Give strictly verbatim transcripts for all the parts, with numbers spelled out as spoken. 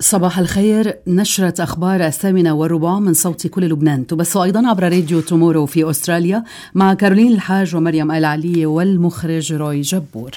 صباح الخير. نشرة أخبار الثامنة والربع من صوت كل لبنان تبث أيضا عبر راديو تومورو في أستراليا مع كارولين الحاج ومريم آل علي والمخرج روي جبور.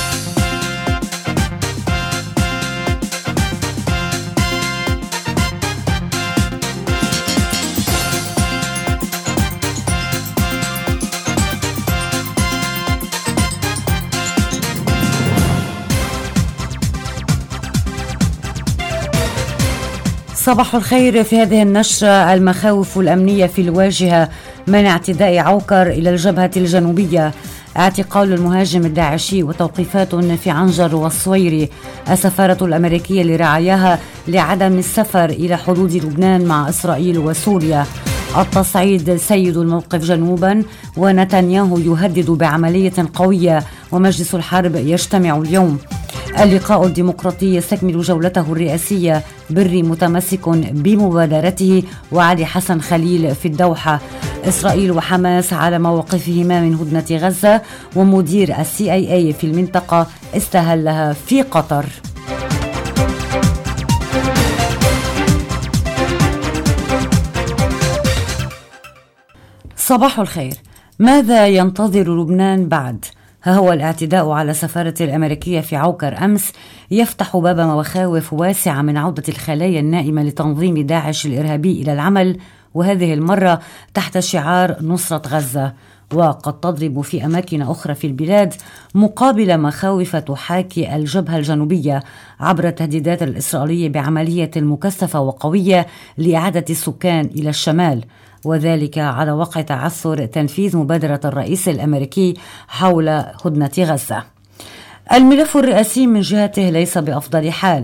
صباح الخير. في هذه النشرة: المخاوف الأمنية في الواجهة من اعتداء عوكر إلى الجبهة الجنوبية، اعتقال المهاجم الداعشي وتوقيفات في عنجر والصويري، السفارة الأمريكية لرعاياها لعدم السفر إلى حدود لبنان مع إسرائيل وسوريا، التصعيد سيد الموقف جنوبا، ونتنياهو يهدد بعملية قوية، ومجلس الحرب يجتمع اليوم. اللقاء الديمقراطي يستكمل جولته الرئاسية، بري متمسك بمبادرته، وعلي حسن خليل في الدوحة. إسرائيل وحماس على مواقفهما من هدنة غزة، ومدير السي آي إيه في المنطقة استهلها في قطر. صباح الخير. ماذا ينتظر لبنان بعد؟ ها هو الاعتداء على السفارة الأمريكية في عوكر أمس يفتح باب مخاوف واسعة من عودة الخلايا النائمة لتنظيم داعش الإرهابي إلى العمل، وهذه المرة تحت شعار نصرة غزة، وقد تضرب في أماكن أخرى في البلاد مقابل مخاوف تحاكي الجبهة الجنوبية عبر التهديدات الإسرائيلية بعملية مكثفة وقوية لإعادة السكان إلى الشمال، وذلك على وقع تعثر تنفيذ مبادرة الرئيس الأمريكي حول هدنة غزة. الملف الرئاسي من جهته ليس بأفضل حال،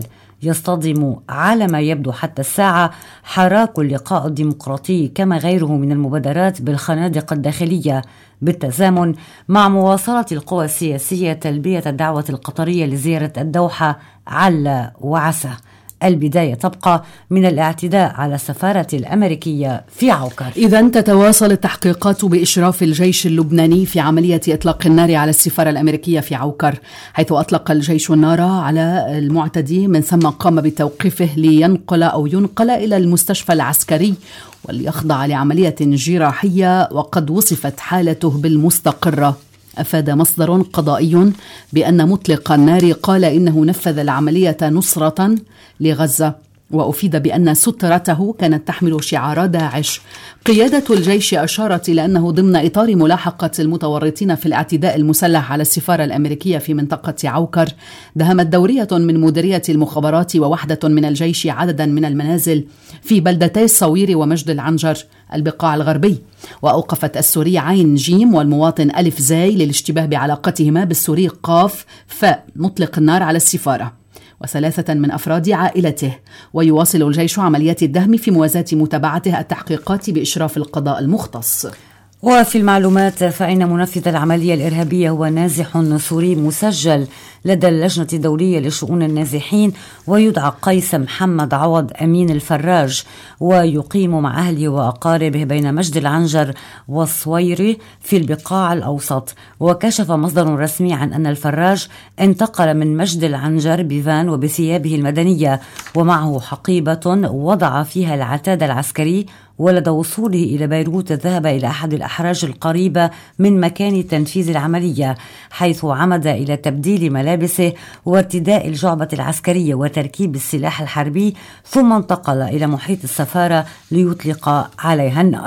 يصطدم على ما يبدو حتى الساعة حراك اللقاء الديمقراطي كما غيره من المبادرات بالخنادق الداخلية، بالتزامن مع مواصلة القوى السياسية تلبية الدعوة القطرية لزيارة الدوحة عل وعسى. البداية تبقى من الاعتداء على السفارة الأمريكية في عوكر. إذن تتواصل التحقيقات بإشراف الجيش اللبناني في عملية إطلاق النار على السفارة الأمريكية في عوكر، حيث أطلق الجيش النار على المعتدي، من ثم قام بتوقيفه لينقل أو ينقل إلى المستشفى العسكري وليخضع لعملية جراحية، وقد وصفت حالته بالمستقرة. أفاد مصدر قضائي بأن مطلق النار قال إنه نفذ العملية نصرة لغزة، وأفيد بأن سترته كانت تحمل شعار داعش. قيادة الجيش أشارت إلى أنه ضمن إطار ملاحقة المتورطين في الاعتداء المسلح على السفارة الأمريكية في منطقة عوكر، دهمت دورية من مديرية المخابرات ووحدة من الجيش عددا من المنازل في بلدتي الصوير ومجد العنجر البقاع الغربي، وأوقفت السوري عين جيم والمواطن ألف زاي للاشتباه بعلاقتهما بالسوري قاف فاء مطلق النار على السفارة وثلاثة من أفراد عائلته. ويواصل الجيش عمليات الدهم في موازاة متابعته التحقيقات بإشراف القضاء المختص. وفي المعلومات فإن منفذ العملية الإرهابية هو نازح سوري مسجل لدى اللجنة الدولية لشؤون النازحين، ويدعى قيس محمد عوض أمين الفراج، ويقيم مع أهله وأقاربه بين مجد العنجر والصويري في البقاع الأوسط. وكشف مصدر رسمي عن أن الفراج انتقل من مجد العنجر بفان وبثيابه المدنية ومعه حقيبة وضع فيها العتاد العسكري، ولدى وصوله إلى بيروت ذهب إلى أحد الأحراج القريبة من مكان تنفيذ العملية، حيث عمد إلى تبديل ملابسه وارتداء الجعبة العسكرية وتركيب السلاح الحربي، ثم انتقل إلى محيط السفارة ليطلق عليها النار.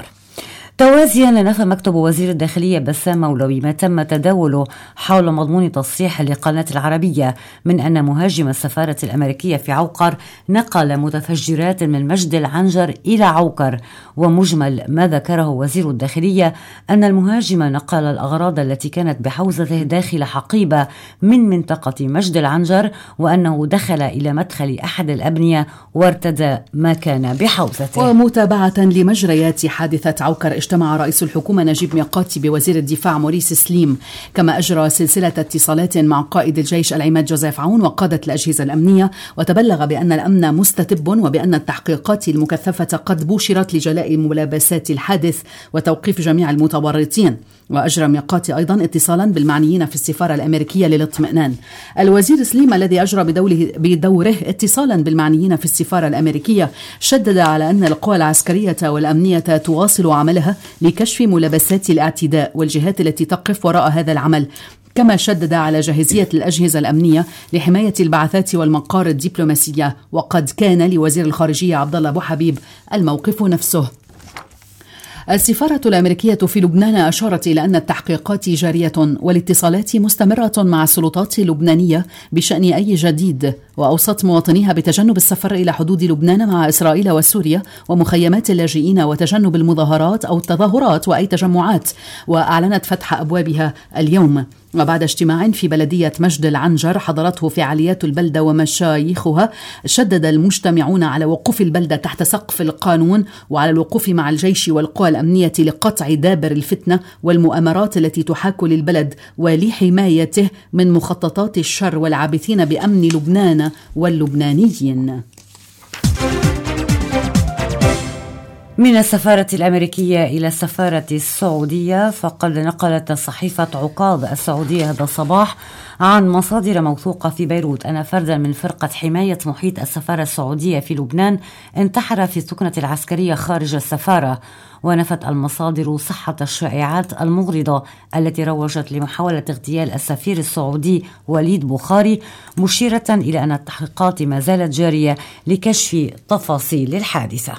توازيا نفى مكتب وزير الداخلية بسام مولوي ما تم تداوله حول مضمون تصريح لقناة العربية من أن مهاجم السفارة الأمريكية في عوكر نقل متفجرات من مجد العنجر إلى عوكر. ومجمل ما ذكره وزير الداخلية أن المهاجم نقل الأغراض التي كانت بحوزته داخل حقيبة من منطقة مجد العنجر، وأنه دخل إلى مدخل أحد الأبنية وارتدى ما كان بحوزته. ومتابعة لمجريات حادثة عوكر، اجتمع رئيس الحكومة نجيب ميقاتي بوزير الدفاع موريس سليم، كما أجرى سلسلة اتصالات مع قائد الجيش العماد جوزيف عون وقادة الأجهزة الأمنية، وتبلغ بأن الأمن مستتب وبأن التحقيقات المكثفة قد بوشرت لجلاء ملابسات الحادث وتوقيف جميع المتورطين. وأجرى ميقاتي أيضا اتصالا بالمعنيين في السفارة الأمريكية للاطمئنان. الوزير سليم الذي أجرى بدوره اتصالا بالمعنيين في السفارة الأمريكية شدد على أن القوى العسكرية والأمنية تواصل عملها لكشف ملابسات الاعتداء والجهات التي تقف وراء هذا العمل، كما شدد على جاهزية الأجهزة الأمنية لحماية البعثات والمقار الدبلوماسية، وقد كان لوزير الخارجية عبد الله أبو حبيب الموقف نفسه. السفارة الأمريكية في لبنان أشارت إلى أن التحقيقات جارية والاتصالات مستمرة مع السلطات اللبنانية بشأن أي جديد، وأوصت مواطنيها بتجنب السفر إلى حدود لبنان مع إسرائيل وسوريا ومخيمات اللاجئين وتجنب المظاهرات أو التظاهرات وأي تجمعات، وأعلنت فتح أبوابها اليوم. وبعد اجتماع في بلدية مجد العنجر حضرته فعاليات البلدة ومشايخها، شدد المجتمعون على وقوف البلدة تحت سقف القانون وعلى الوقوف مع الجيش والقوى الأمنية لقطع دابر الفتنة والمؤامرات التي تحاك للبلد ولحمايته من مخططات الشر والعابثين بأمن لبنان واللبنانيين. من السفارة الأمريكية إلى السفارة السعودية، فقد نقلت صحيفة عقاب السعودية هذا الصباح عن مصادر موثوقة في بيروت أن فردا من فرقة حماية محيط السفارة السعودية في لبنان انتحر في السكنة العسكرية خارج السفارة. ونفت المصادر صحة الشائعات المغرضة التي روجت لمحاولة اغتيال السفير السعودي وليد بخاري، مشيرة إلى أن التحقيقات ما زالت جارية لكشف تفاصيل الحادثة.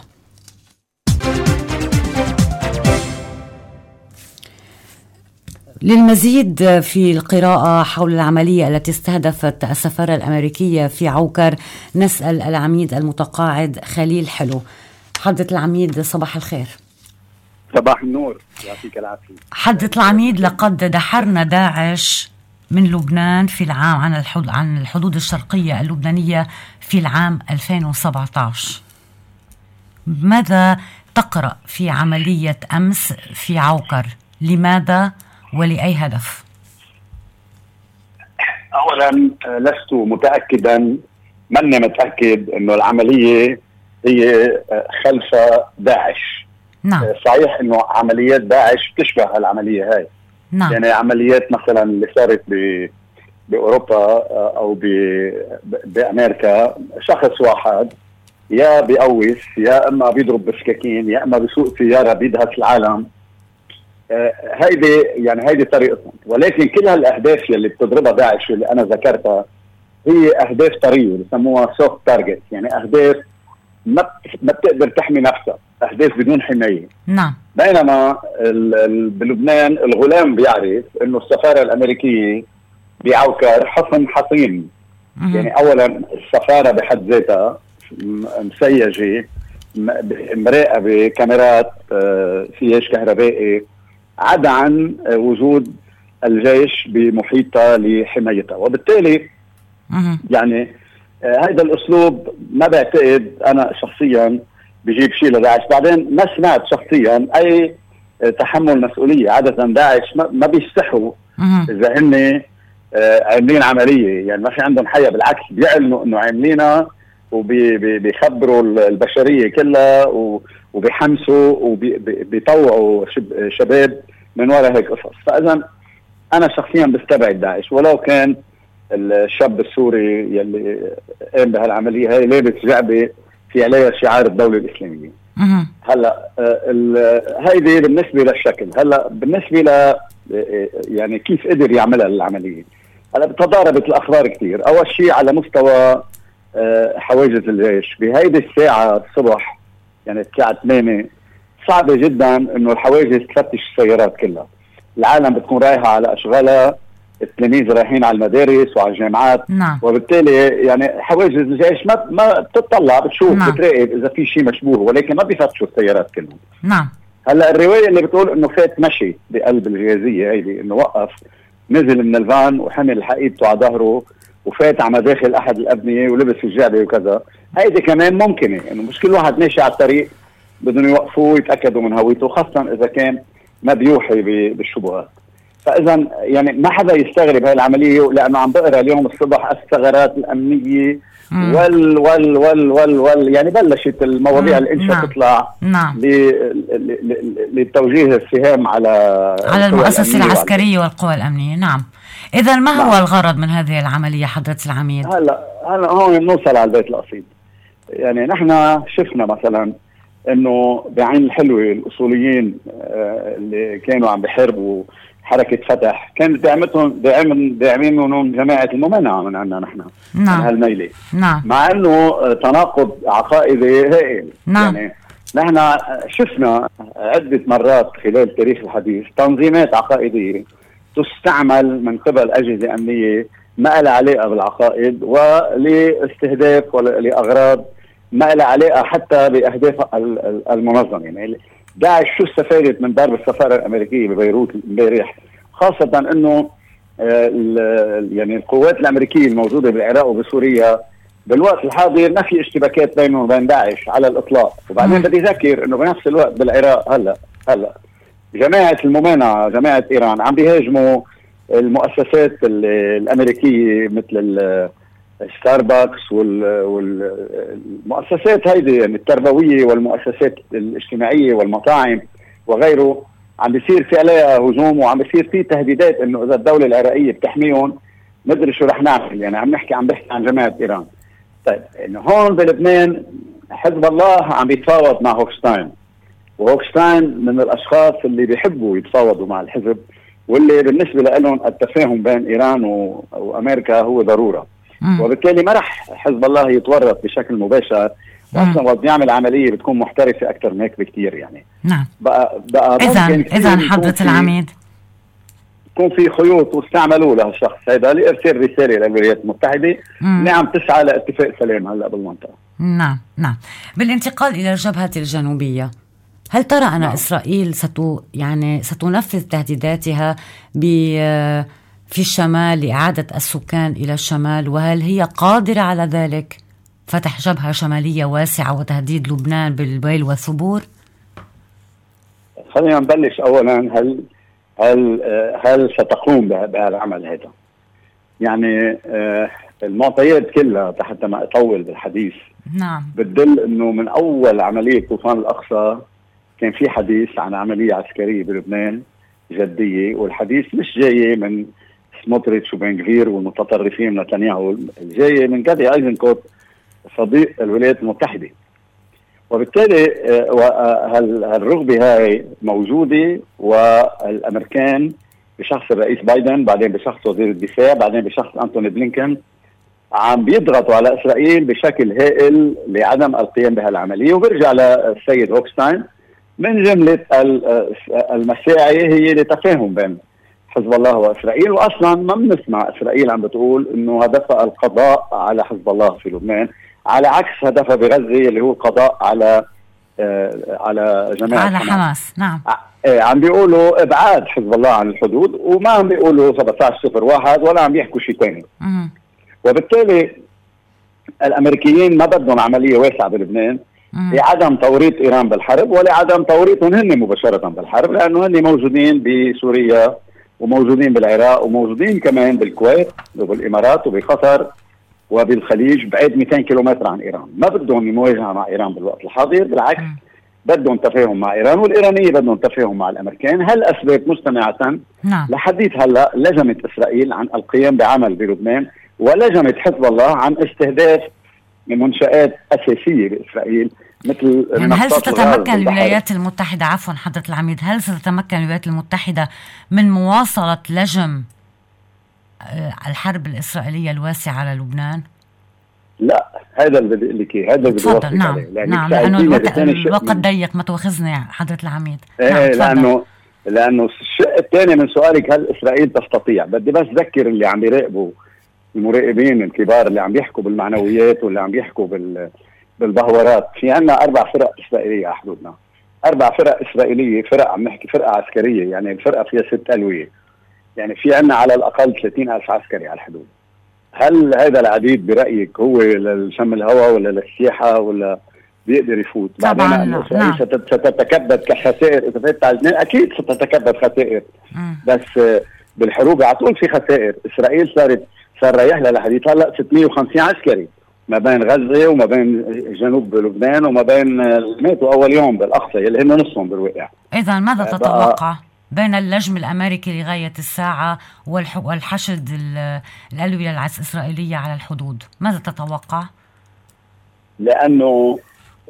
للمزيد في القراءة حول العملية التي استهدفت السفارة الأمريكية في عوكر نسأل العميد المتقاعد خليل حلو. حضرة العميد صباح الخير. صباح النور، يعطيك العافية. حضرة العميد، لقد دحرنا داعش من لبنان في العام عن الحدود عن الحدود الشرقية اللبنانية في العام ألفين وسبعة عشر. ماذا تقرأ في عملية أمس في عوكر؟ لماذا ولأي هدف؟ أولا لست متأكدا، مني متأكد أنه العملية هي خلف داعش. نعم. صحيح أنه عمليات داعش تشبه العملية هاي. نعم. يعني عمليات مثلا اللي صارت بأوروبا أو بأمريكا، شخص واحد يا بيقوس يا إما بيضرب بسكاكين يا إما بيسوق سيارة بيدهس العالم. آه هيدي يعني هيدي طريقتهم، ولكن كل هالاهداف اللي بتضربها داعش اللي انا ذكرتها هي اهداف طريه بسموها سوفت تارجت، يعني اهداف ما ما بتقدر تحمي نفسها، اهداف بدون حمايه. نعم. بينما بلبنان الغلام بيعرف انه السفاره الامريكيه بعوكر حصن حصين. مم. يعني اولا السفاره بحد ذاتها مسيجه، مراقبه، كاميرات، سياج كهربائي، عدا عن وجود الجيش بمحيطها لحمايتها. وبالتالي مه. يعني هذا الأسلوب ما بعتقد أنا شخصيا بجيب شيء لداعش. بعدين ما سمعت شخصيا أي تحمل مسؤولية. عادة داعش ما بيستحوا إذا هن عاملين عملية، يعني ما في عندهم حياة، بالعكس بيعلنوا إنه عاملينها وبيخبروا البشرية كلها وبيحمسوا وبيطوعوا شباب من وراء هيك قصص. فإذا أنا شخصيا بستبعد داعش، ولو كان الشاب السوري يلي قام بهالعملية هاي لابس جعبة في عليها شعار الدولة الإسلامية. هلا هيدي بالنسبة للشكل. هلا بالنسبة ل يعني كيف قدر يعملها العملية، هلا تضاربت الأخبار كتير. أول شيء على مستوى حواجز الجيش بهيدي الساعة الصبح، يعني الساعة ثمانية، صعبة جدا انه الحواجز تفتش السيارات كلها. العالم بتكون رايحة على اشغالها، التلاميذ رايحين على المدارس وعلى الجامعات. نعم. وبالتالي يعني حواجز الجيش ما ما بتطلع، بتشوف. نعم. بتراقب اذا في شيء مشبوه، ولكن ما بيفتشوا السيارات كلهم. نعم. هلا الرواية اللي بتقول انه فات مشي بقلب الجهازية هيدي، انه وقف نزل من الفان وحمل حقيبته على ظهره وفات على داخل احد الابنيه ولبس الجعبه وكذا، هيدي كمان ممكنه، انه يعني مش كل واحد ماشي على الطريق بدهم يوقفوه ويتاكدوا من هويته، خاصه اذا كان ما بيوحي بالشبهات. فاذا يعني ما حدا يستغرب هاي العمليه، لانه عم بقرا اليوم الصبح الثغرات الامنيه وال وال وال وال وال يعني بلشت المواضيع اللي انشا تطلع نعم لتوجيه السهام على على المؤسسه العسكريه والقوى الامنيه. نعم. اذا ما هو نعم. الغرض من هذه العمليه حضره العميد؟ هلا هلا هون بنوصل على البيت القصيد. يعني نحن شفنا مثلا انه بعين الحلوه الاصوليين اللي كانوا عم بيحاربوا حركة فتح كانت دعمتهم داعمين داعمين جماعة الممانعة من عندنا نحن نعم. من هالميلة نعم. مع انه تناقض عقائدي هائل. نعم. يعني نحن شفنا عدة مرات خلال تاريخ الحديث تنظيمات عقائدية تستعمل من قبل أجهزة أمنية ما لها علاقة بالعقائد ولاستهداف ولأغراض ما لها علاقة حتى بأهداف المنظمة. يعني داعش شو استفادت من ضرب السفارة الأمريكية ببيروت امبارح، خاصة انه يعني القوات الأمريكية الموجودة بالعراق وبسوريا بالوقت الحاضر ما في اشتباكات بينهم وبين داعش على الإطلاق. وبعدين بدي أذكر انه بنفس الوقت بالعراق هلا هلا جماعة الممانعة جماعة إيران عم بيهاجموا المؤسسات الأمريكية مثل ستاربكس والمؤسسات هيدي يعني التربوية والمؤسسات الاجتماعية والمطاعم وغيره. عم بيصير في عليها هجوم وعم بيصير في تهديدات انه اذا الدولة العراقية بتحميهم مدري شو رح نعمل. يعني عم نحكي عم بحكي عن جماعة ايران. طيب انه هون بلبنان حزب الله عم بيتفاوض مع هوكشتاين، وهوكشتاين من الاشخاص اللي بيحبوا يتفاوضوا مع الحزب، واللي بالنسبة لهم التفاهم بين ايران و... وامريكا هو ضرورة. مم. وبالتالي ما رح حزب الله يتورط بشكل مباشر، اصلا وقت يعمل عمليه بتكون محترفه اكثر من هيك بكثير. يعني نعم بقى بقى اذا اذا حضره العميد يكون في خيوط واستعملوا لهالشخص هذا لارسال رساله للولايات المتحده اللي عم تسعى لاتفاق سلام هلا بالمنطقه. نعم نعم. بالانتقال الى الجبهه الجنوبيه، هل ترى ان نعم. اسرائيل ستو يعني ستنفذ تهديداتها ب في الشمال لإعادة السكان إلى الشمال، وهل هي قادرة على ذلك؟ فتح جبهة شمالية واسعة وتهديد لبنان بالويل والثبور؟ خلينا نبلش أولا هل هل هل ستقوم بهذا العمل هذا؟ يعني المعطيات كلها حتى ما أطول بالحديث نعم بتدل إنه من أول عملية طوفان الأقصى كان في حديث عن عملية عسكرية بلبنان جدية، والحديث مش جاي من سموتريتش وبنغفير والمتطرفين نتنياهو، جاي من جادي ايزنكوت صديق الولايات المتحدة. وبالتالي هالرغبة هاي موجودة، والأمريكان بشخص الرئيس بايدن، بعدين بشخص وزير الدفاع، بعدين بشخص أنتوني بلينكن عم بيضغطوا على إسرائيل بشكل هائل لعدم القيام بهالعملية. وبرجع للسيد هوكشتاين من جملة المساعي هي لتفاهم بين حزب الله وإسرائيل، وأصلا ما بنسمع إسرائيل عم بتقول إنه هدفها القضاء على حزب الله في لبنان، على عكس هدفها بغزة اللي هو القضاء على آه على جماعة على حماس. حماس. نعم. آه عم بيقولوا إبعاد حزب الله عن الحدود، وما عم بيقولوا سبعة عشر صفر واحد ولا عم بيحكوا شيء ثاني. وبالتالي الأمريكيين ما بدهم عملية واسعة بلبنان لعدم توريط إيران بالحرب ولا عدم توريطهم هن مباشرة بالحرب، لأنه هن موجودين بسوريا وموجودين بالعراق وموجودين كمان بالكويت وبالإمارات وبقطر وبالخليج بعيد مئتين كيلومتر عن إيران. ما بدهم مواجهة مع إيران بالوقت الحاضر، بالعكس م. بدهم تفاهم مع إيران، والإيرانية بدهم تفاهم مع الأمريكان. هالأسباب مستمعة نعم. لحديث هلأ لجمت إسرائيل عن القيام بعمل بلبنان، ولجمت حزب الله عن استهداف منشآت أساسية بإسرائيل مثل يعني هل ستتمكن الولايات المتحدة عفوا حضرة العميد هل ستتمكن الولايات المتحدة من مواصلة لجم الحرب الإسرائيلية الواسعة على لبنان؟ لا، هذا اللي بدي لك هذا اللي بدي أوصل نعم عليه. نعم لأنه الوقت, الوقت ضيق ما توخزني حضرة العميد. ايه نعم لأنه لأنه الشق الثاني من سؤالك هل إسرائيل تستطيع، بدي بس ذكر اللي عم يراقبوا المراقبين الكبار اللي عم بيحكوا بالمعنويات واللي عم بيحكوا بال بالبهورات. في عنا أربع فرق إسرائيلية على حدودنا، أربع فرق إسرائيلية، فرق عم نحكي فرقة عسكرية، يعني الفرقة فيها ست ألوية، يعني في عنا على الأقل ثلاثين ألف عسكري على الحدود. هل هذا العديد برأيك هو للشم الهواء ولا للسياحة ولا بيقدر يفوت. بعدين انه اسرائيل نعم. ستتكبد كخسائر اذا فاتت على لبنان، اكيد ستتكبد خسائر م. بس بالحروب على طول في خسائر. اسرائيل صارت صار رايح لها لحديث هلا ستمية وخمسين عسكري ما بين غزه وما بين جنوب لبنان وما بين ماتوا اول يوم بالاقصى اللي هم نصهم بالواقع. اذا ماذا تتوقع بين اللجم الامريكي لغايه الساعه والحشد الالويه الاسرائيليه على الحدود؟ ماذا تتوقع؟ لانه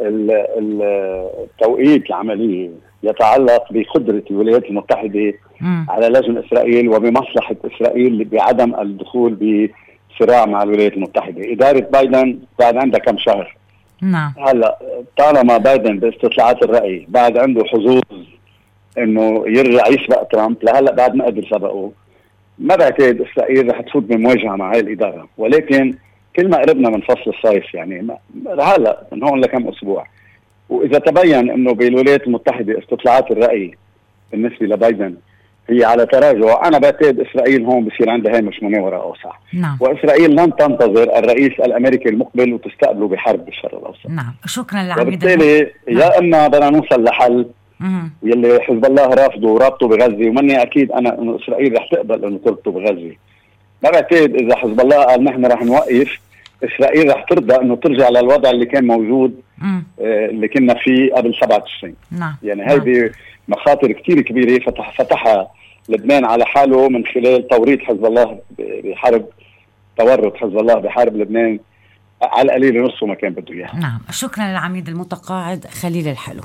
التوقيت العمليه يتعلق بقدره الولايات المتحده م. على لجم اسرائيل وبمصلحه اسرائيل بعدم الدخول بصراع مع الولايات المتحده. اداره بايدن بعد عندها كم شهر. نعم. هلا طالما بايدن باستطلاعات الراي بعد عنده حظوظ انه يرجع يسبق ترامب، لهلا بعد ما قدر سبقه، ما بعتقد اسرائيل رح تفوت بمواجهه مع هاي الاداره. ولكن كل ما قربنا من فصل الصيف يعني هلا من هون لكم اسبوع، واذا تبين انه بالولايات المتحده استطلاعات الراي بالنسبه لبايدن هي على تراجع، انا بعتقد اسرائيل هون بصير عندها هامش مناوره اوسع. نعم. واسرائيل لن تنتظر الرئيس الامريكي المقبل وتستقبله بحرب بالشرق الاوسط. نعم. شكرا لعميد. وبالتالي يا اما بدنا نوصل لحل مم. يلي حزب الله رافضه ورابطه بغزه، ومني اكيد انا انه اسرائيل رح تقبل انه تربطه بغزه. ما بعتقد اذا حزب الله قال نحن رح نوقف، اسرائيل رح ترضى انه ترجع للوضع اللي كان موجود آه اللي كنا فيه قبل سبعة تشرين. نعم. يعني هذه مخاطر كتير كبيره فتح فتحها لبنان على حاله من خلال توريط حزب الله بحرب تورط حزب الله بحرب لبنان على القليل نصه ما كان بده اياه. نعم. شكرا للعميد المتقاعد خليل الحلو.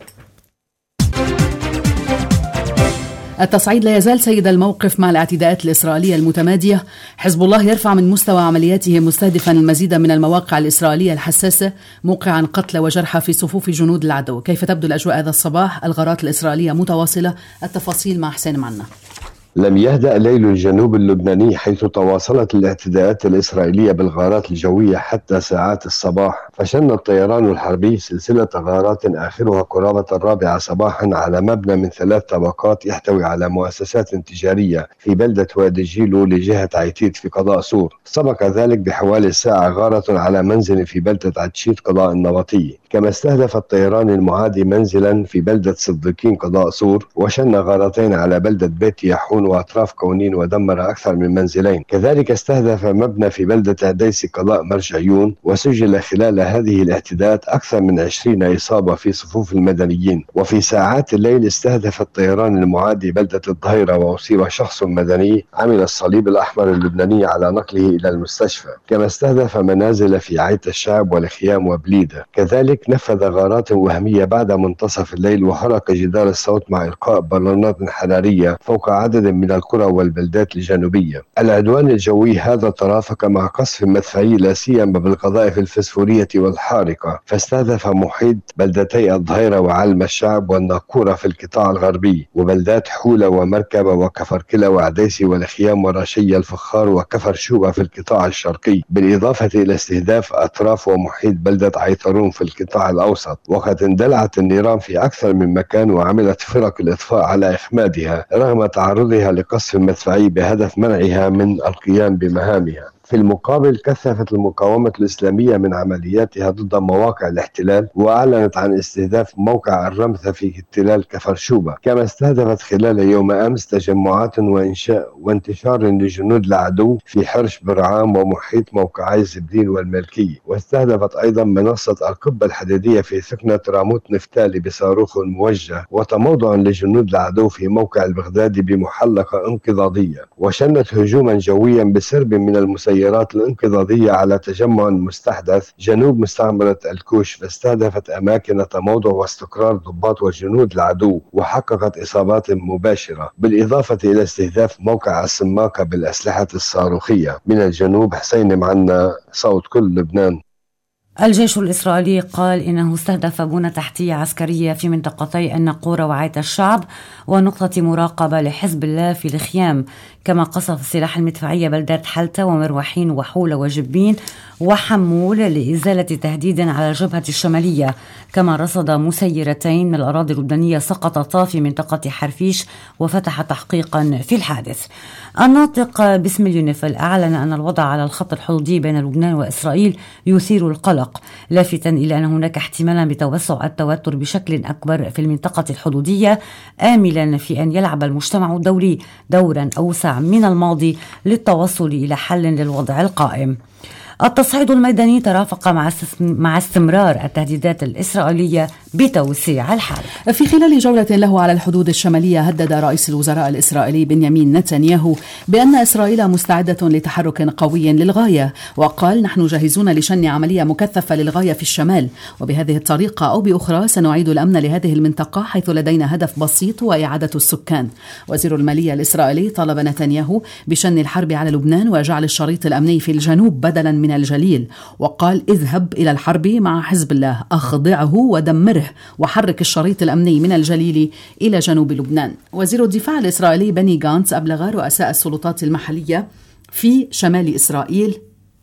التصعيد لا يزال سيد الموقف مع الاعتداءات الإسرائيلية المتمادية. حزب الله يرفع من مستوى عملياته مستهدفا المزيد من المواقع الإسرائيلية الحساسة، موقعا قتلى وجرحى في صفوف جنود العدو. كيف تبدو الأجواء هذا الصباح؟ الغارات الإسرائيلية متواصلة. التفاصيل مع حسين معنا. لم يهدأ ليل الجنوب اللبناني حيث تواصلت الاعتداءات الإسرائيلية بالغارات الجوية حتى ساعات الصباح، فشن الطيران الحربي سلسلة غارات آخرها قرابة الرابعة صباحا على مبنى من ثلاث طبقات يحتوي على مؤسسات تجارية في بلدة وادي جيلو لجهة عيتيت في قضاء سور. سبق ذلك بحوالي ساعة غارة على منزل في بلدة عتشيت قضاء النبطي، كما استهدف الطيران المعادي منزلا في بلدة صديقين قضاء سور، وشن غارتين على بلدة بيت ياحون وأطراف كونين ودمر أكثر من منزلين. كذلك استهدف مبنى في بلدة عديسي قضاء مرجعيون، وسجل خلال هذه الاعتداءات أكثر من عشرين إصابة في صفوف المدنيين. وفي ساعات الليل استهدف الطيران المعادي بلدة الظهيرة وأصيب شخص مدني عمل الصليب الأحمر اللبناني على نقله إلى المستشفى، كما استهدف منازل في عيت الشعب والخيام وبليدة. كذلك نفذ غارات وهمية بعد منتصف الليل وحرق جدار الصوت مع إلقاء بالونات حرارية فوق عدد من القرى والبلدات الجنوبية. العدوان الجوي هذا ترافق مع قصف مدفعي لا سيما بالقذائف الفسفورية والحارقة، فاستهدف محيط بلدتي الظهيرة وعلم الشعب والناقورة في القطاع الغربي، وبلدات حولة ومركبة وكفركلة وعديسي والخيام ورشية الفخار وكفر شوبة في القطاع الشرقي، بالإضافة إلى استهداف أطراف ومحيط بلدة عيطرون في القطاع الأوسط. وقد اندلعت النيران في أكثر من مكان وعملت فرق الإطفاء على إخمادها رغم تعرضها لقصف مدفعي بهدف منعها من القيام بمهامها. في المقابل كثفت المقاومة الإسلامية من عملياتها ضد مواقع الاحتلال، وأعلنت عن استهداف موقع الرمثة في احتلال كفر شوبة، كما استهدفت خلال يوم أمس تجمعات وإنشاء وانتشار لجنود العدو في حرش برعام ومحيط موقعي زبدين والملكية. واستهدفت أيضا منصة القبة الحديدية في سكنة راموت نفتالي بصاروخ موجه، وتموضع لجنود العدو في موقع البغدادي بمحلقة انقضاضية. وشنت هجوما جويا بسرب من المسيرات الانقضاضية على تجمع مستحدث جنوب مستعمرة الكوش، فاستهدفت أماكن تموضع واستقرار ضباط وجنود العدو وحققت إصابات مباشرة، بالإضافة إلى استهداف موقع السماقة بالأسلحة الصاروخية. من الجنوب حسين معنا، صوت كل لبنان. الجيش الإسرائيلي قال إنه استهدف بنى تحتية عسكرية في منطقتي الناقورة وعيت الشعب ونقطة مراقبة لحزب الله في الخيام. كما قصف السلاح المدفعية بلدات حلتا ومروحين وحولة وجبين وحمول لإزالة تهديد على الجبهة الشمالية. كما رصد مسيرتين من الأراضي اللبنانية سقطتا في منطقة حرفيش وفتح تحقيقا في الحادث. الناطق باسم اليونيفيل أعلن أن الوضع على الخط الحدودي بين لبنان وإسرائيل يثير القلق، لافتا إلى أن هناك احتمالا بتوسع التوتر بشكل أكبر في المنطقة الحدودية، آملا في أن يلعب المجتمع الدولي دورا أوسع من الماضي للتوصل إلى حل للوضع القائم. التصعيد الميداني ترافق مع استمرار التهديدات الإسرائيلية بتوسيع الحرب. في خلال جولة له على الحدود الشمالية، هدد رئيس الوزراء الإسرائيلي بنيامين نتنياهو بأن إسرائيل مستعدة لتحرك قوي للغاية، وقال: نحن جاهزون لشن عملية مكثفة للغاية في الشمال، وبهذه الطريقة أو بأخرى سنعيد الأمن لهذه المنطقة حيث لدينا هدف بسيط وإعادة السكان. وزير المالية الإسرائيلي طالب نتنياهو بشن الحرب على لبنان وجعل الشريط الأمني في الجنوب بدلا من الجليل، وقال: اذهب إلى الحرب مع حزب الله، أخضعه ودمره، وحرك الشريط الأمني من الجليل إلى جنوب لبنان. وزير الدفاع الإسرائيلي بني غانتس أبلغ رؤساء السلطات المحلية في شمال إسرائيل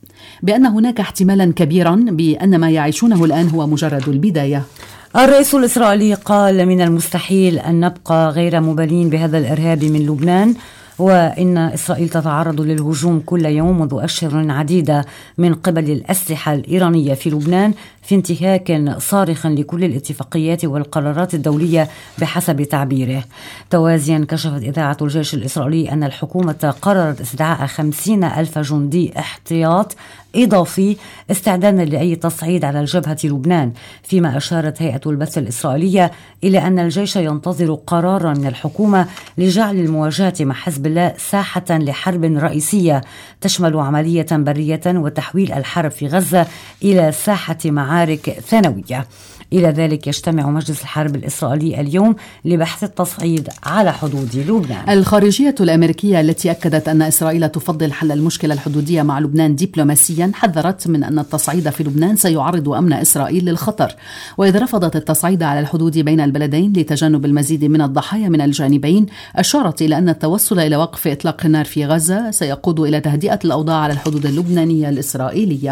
بأن هناك احتمالا كبيرا بأن ما يعيشونه الآن هو مجرد البداية. الرئيس الإسرائيلي قال: من المستحيل أن نبقى غير مبالين بهذا الإرهاب من لبنان، وإن إسرائيل تتعرض للهجوم كل يوم منذ أشهر عديدة من قبل الأسلحة الإيرانية في لبنان، في انتهاك صارخ لكل الاتفاقيات والقرارات الدولية بحسب تعبيره. توازيا كشفت إذاعة الجيش الإسرائيلي أن الحكومة قررت استدعاء خمسين ألف جندي احتياط إضافي استعدادا لأي تصعيد على الجبهة لبنان، فيما أشارت هيئة البث الإسرائيلية إلى أن الجيش ينتظر قرارا من الحكومة لجعل المواجهة مع حزب الله ساحة لحرب رئيسية تشمل عملية برية وتحويل الحرب في غزة إلى ساحة معارك ثانوية. إلى ذلك يجتمع مجلس الحرب الإسرائيلي اليوم لبحث التصعيد على حدود لبنان. الخارجية الأمريكية التي أكدت أن إسرائيل تفضل حل المشكلة الحدودية مع لبنان دبلوماسيا حذرت من أن التصعيد في لبنان سيعرض أمن إسرائيل للخطر، وإذا رفضت التصعيد على الحدود بين البلدين لتجنب المزيد من الضحايا من الجانبين، أشارت إلى أن التوصل إلى وقف إطلاق النار في غزة سيقود إلى تهدئة الأوضاع على الحدود اللبنانية الإسرائيلية.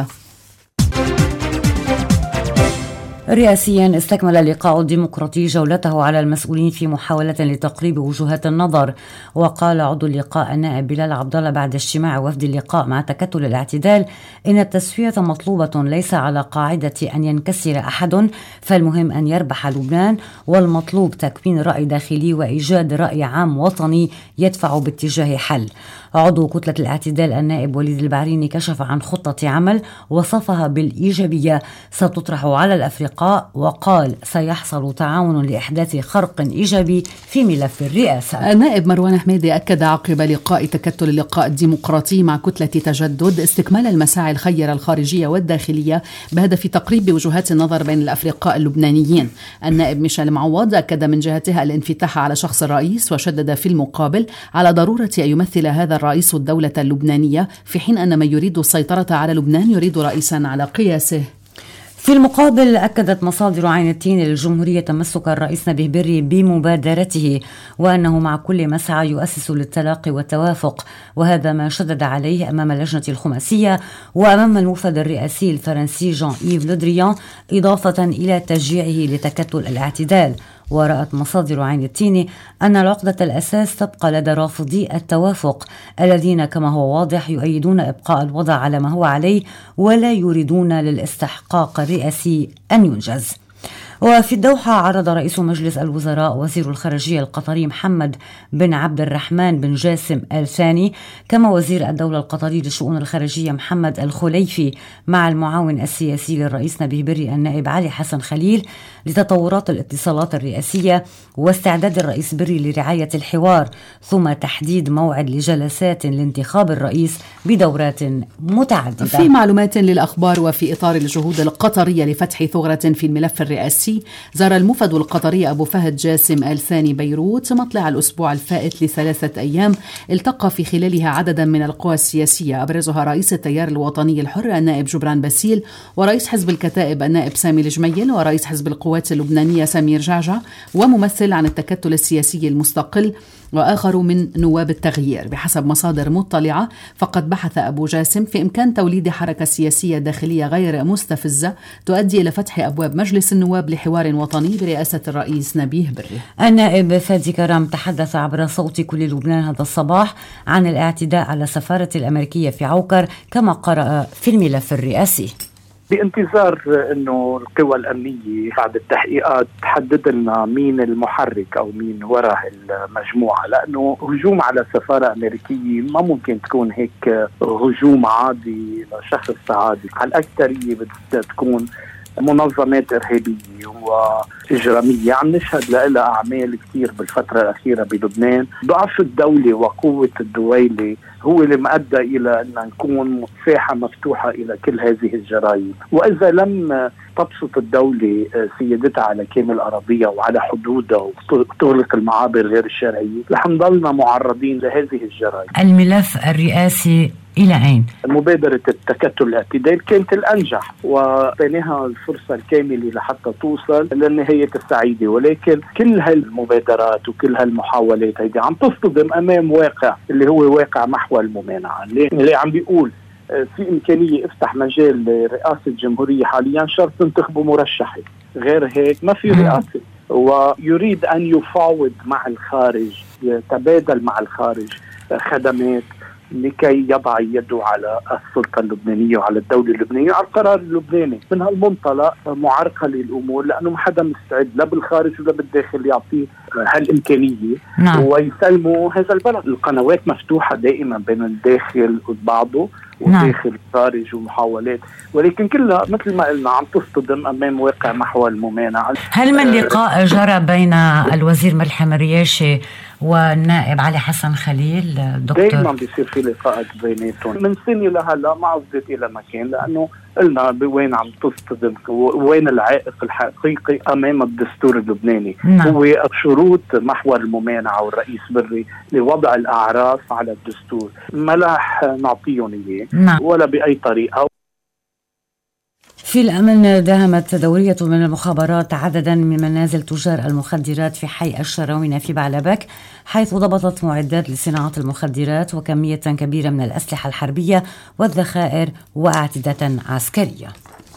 رئاسيا استكمل اللقاء الديمقراطي جولته على المسؤولين في محاولة لتقريب وجهات النظر. وقال عضو اللقاء النائب بلال عبد الله بعد اجتماع وفد اللقاء مع تكتل الاعتدال إن التسوية مطلوبة ليس على قاعدة أن ينكسر أحد، فالمهم أن يربح لبنان، والمطلوب تكوين رأي داخلي وإيجاد رأي عام وطني يدفع باتجاه حل. عضو كتلة الاعتدال النائب وليد البعريني كشف عن خطة عمل وصفها بالإيجابية ستطرح على الأفرقاء، وقال سيحصل تعاون لإحداث خرق إيجابي في ملف الرئاسة. النائب مروان حميدي أكد عقب لقاء تكتل اللقاء الديمقراطي مع كتلة تجدد استكمال المساعي الخيرة الخارجية والداخلية بهدف تقريب وجهات النظر بين الأفرقاء اللبنانيين. النائب ميشيل معوض أكد من جهته الانفتاح على شخص الرئيس، وشدد في المقابل على ضرورة أن يمثل هذا الرئيس الدولة اللبنانية، في حين أن من يريد السيطرة على لبنان يريد رئيسا على قياسه. في المقابل أكدت مصادر عين التين للجمهورية تمسك الرئيس نبيه بري بمبادرته، وأنه مع كل مسعى يؤسس للتلاقي والتوافق، وهذا ما شدد عليه أمام اللجنة الخماسية وأمام الموفد الرئاسي الفرنسي جان إيف لودريان، إضافة إلى تشجيعه لتكتل الاعتدال. ورأت مصادر عين التين أن العقدة الأساس تبقى لدى رافضي التوافق الذين كما هو واضح يؤيدون إبقاء الوضع على ما هو عليه ولا يريدون للاستحقاق الرئاسي أن ينجز. وفي الدوحة عرض رئيس مجلس الوزراء وزير الخارجية القطري محمد بن عبد الرحمن بن جاسم الثاني كما وزير الدولة القطري للشؤون الخارجية محمد الخليفي مع المعاون السياسي للرئيس نبيه بري النائب علي حسن خليل لتطورات الاتصالات الرئاسية واستعداد الرئيس بري لرعاية الحوار، ثم تحديد موعد لجلسات لانتخاب الرئيس بدورات متعددة. في معلومات للأخبار وفي إطار الجهود القطرية لفتح ثغرة في الملف الرئاسي الرئاسي، زار المفد القطري أبو فهد جاسم آل ثاني بيروت مطلع الأسبوع الفائت لثلاثة أيام، التقى في خلالها عددا من القوى السياسية أبرزها رئيس التيار الوطني الحر النائب جبران باسيل، ورئيس حزب الكتائب النائب سامي الجميل، ورئيس حزب القوات اللبنانية سمير جعجع، وممثل عن التكتل السياسي المستقل، وآخر من نواب التغيير. بحسب مصادر مطلعة فقد بحث أبو جاسم في إمكان توليد حركة سياسية داخلية غير مستفزة تؤدي إلى فتح أبواب مجلس النواب لحوار وطني برئاسة الرئيس نبيه بري. النائب فادي كرام تحدث عبر صوت كل لبنان هذا الصباح عن الاعتداء على السفارة الأمريكية في عوكر كما قرأ في الملف الرئاسي. بانتظار انه القوى الامنيه بعد التحقيقات تحدد لنا مين المحرك او مين وراء المجموعه، لانه هجوم على سفاره امريكيه ما ممكن تكون هيك هجوم عادي لشخص عادي، على الاكثريه بدها تكون منظمات إرهابية وإجرامية عم نشهد لها أعمال كثير بالفترة الأخيرة بلبنان. ضعف الدولة وقوة الدويلة هو اللي مؤدى إلى أن نكون مساحة مفتوحة إلى كل هذه الجرائم، وإذا لم تبسط الدولة سيادتها على كامل أراضيها وعلى حدودها وتغلق المعابر غير الشرعية رح نضلنا معرضين لهذه الجرائم. الملف الرئاسي إلى أين؟ مبادرة التكتل الاعتدال كانت الأنجح وأعطيناها الفرصة الكاملة لحتى توصل للنهاية السعيدة، ولكن كل هالمبادرات وكل هالمحاولات هيدي عم تصطدم أمام واقع اللي هو واقع محور الممانعة اللي عم بيقول في إمكانية افتح مجال لرئاسة الجمهورية حاليا شرط تنتخبوا مرشحي، غير هيك ما في رئاسة، ويريد أن يفاوض مع الخارج، يتبادل مع الخارج خدمات لكي يضع يده على السلطة اللبنانية وعلى الدولة اللبنانية على القرار اللبناني. من هالمنطلق معرقة للأمور لأنه ما حدا مستعد لا بالخارج ولا بالداخل يعطيه هالإمكانية نعم. ويسلموا هذا البلد. القنوات مفتوحة دائما بين الداخل وبعضه وداخل نعم. الخارج ومحاولات، ولكن كلها مثل ما قلنا عم تصطدم أمام واقع محور الممانعة. هل من لقاء جرى بين الوزير ملحم الرياشي والنائب علي حسن خليل دكتور؟ دائما بيصير في لقاءات بيناتهم من سنة لهلا ما وصلت إلى مكان، لأنه قلنا وين عم تصطدم وين العائق الحقيقي أمام الدستور اللبناني نعم. هو شروط محور الممانعة والرئيس بري لوضع الأعراف على الدستور، ما رح نعطيهم إياه نعم. ولا بأي طريقة. في الأمن داهمت دورية من المخابرات عددا من منازل تجار المخدرات في حي الشراوينة في بعلبك، حيث ضبطت معدات لصناعة المخدرات وكمية كبيرة من الأسلحة الحربية والذخائر وأعتدة عسكرية.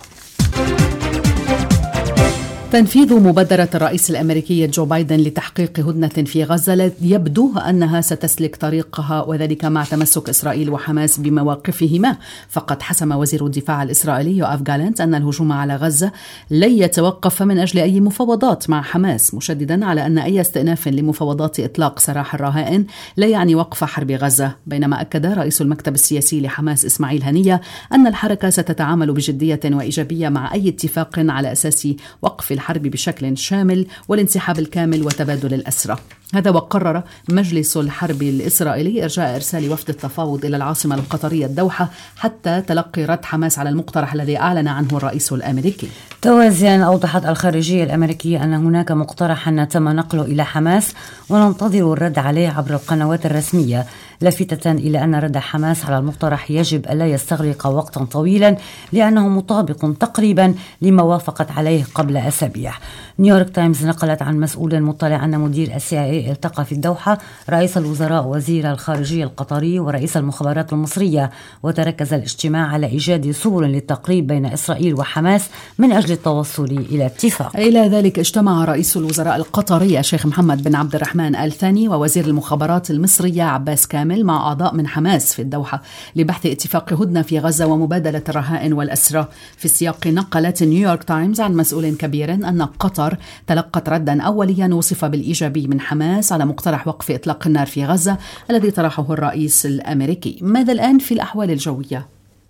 تنفيذ مبادرة الرئيس الأمريكي جو بايدن لتحقيق هدنة في غزة يبدو أنها ستسلك طريقها، وذلك مع تمسك إسرائيل وحماس بمواقفهما. فقد حسم وزير الدفاع الإسرائيلي يوآف جالنت أن الهجوم على غزة لن يتوقف من أجل أي مفاوضات مع حماس، مشددا على أن أي استئناف لمفاوضات إطلاق سراح الرهائن لا يعني وقف حرب غزة. بينما أكد رئيس المكتب السياسي لحماس إسماعيل هنية أن الحركة ستتعامل بجدية وإيجابية مع أي اتفاق على أساس وقف الحرب بشكل شامل والانسحاب الكامل وتبادل الأسرى. هذا وقرر مجلس الحرب الإسرائيلي إرجاء إرسال وفد التفاوض إلى العاصمة القطرية الدوحة حتى تلقي رد حماس على المقترح الذي أعلن عنه الرئيس الأمريكي. توازيا أوضحت الخارجية الأمريكية أن هناك مقترحا تم نقله إلى حماس وننتظر الرد عليه عبر القنوات الرسمية، لافتة إلى أن رد حماس على المقترح يجب ألا يستغرق وقتا طويلا لأنه مطابق تقريبا لما وافقت عليه قبل أسابيع. نيويورك تايمز نقلت عن مسؤول مطلع أن مدير السي آي إي التقى في الدوحة رئيس الوزراء وزير الخارجية القطري ورئيس المخابرات المصرية، وتركز الاجتماع على إيجاد سبل للتقريب بين إسرائيل وحماس من أجل التوصل إلى اتفاق. إلى ذلك اجتمع رئيس الوزراء القطري الشيخ محمد بن عبد الرحمن آل ثاني ووزير المخابرات المصرية عباس كامل مع أعضاء من حماس في الدوحة لبحث اتفاق هدنة في غزة ومبادلة الرهائن والأسرى. في السياق نقلت نيويورك تايمز عن مسؤول كبير أن قطر تلقت ردا أوليا وصف بالإيجابي من حماس على مقترح وقف إطلاق النار في غزة الذي طرحه الرئيس الأمريكي. ماذا الآن في الأحوال الجوية؟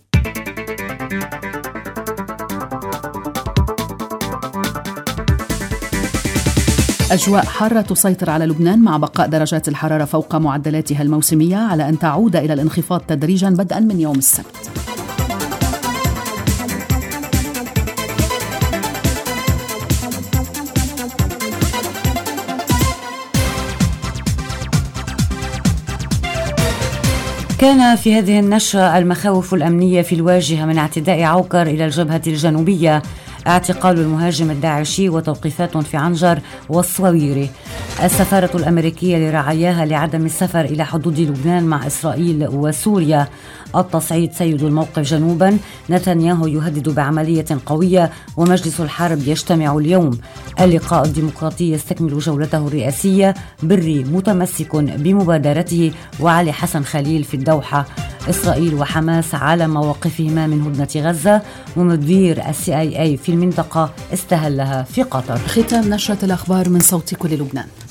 أجواء حارة تسيطر على لبنان مع بقاء درجات الحرارة فوق معدلاتها الموسمية على أن تعود إلى الانخفاض تدريجا بدءا من يوم السبت. كان في هذه النشرة المخاوف الأمنية في الواجهة من اعتداء عوكر إلى الجبهة الجنوبية، اعتقال المهاجم الداعشي وتوقيفات في عنجر والصويري. السفارة الأمريكية لرعاياها لعدم السفر إلى حدود لبنان مع إسرائيل وسوريا. التصعيد سيد الموقف جنوبا، نتنياهو يهدد بعملية قوية ومجلس الحرب يجتمع اليوم. اللقاء الديمقراطي يستكمل جولته الرئاسية، بري متمسك بمبادرته وعلي حسن خليل في الدوحة. إسرائيل وحماس على مواقفهما من هدنة غزة، ومدير السي آي إيه في المنطقة استهلها في قطر. ختام نشرة الأخبار من صوت كل لبنان.